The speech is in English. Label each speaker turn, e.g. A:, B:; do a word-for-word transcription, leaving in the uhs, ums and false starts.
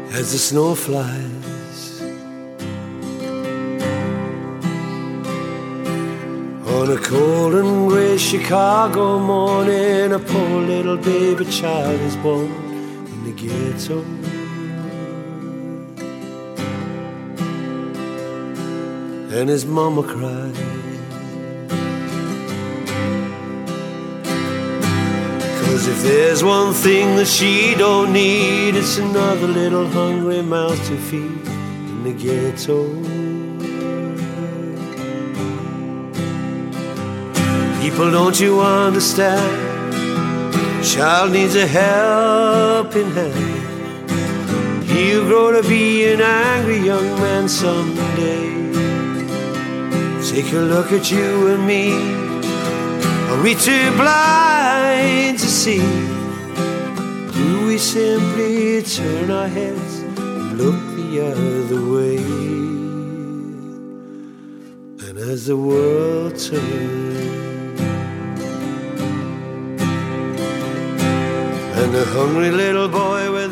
A: as the snow flies. On a cold and grey Chicago morning, a poor little baby child is born in the ghetto. And his mama cried. Cause if there's one thing that she don't need, it's another little hungry mouth to feed in the ghetto. People, don't you understand? Child needs a helping hand. He'll grow to be an angry young man someday. Take a look at you and me. Are we too blind to see? Do we simply turn our heads and look the other way? And as the world turns, and the hungry little boy with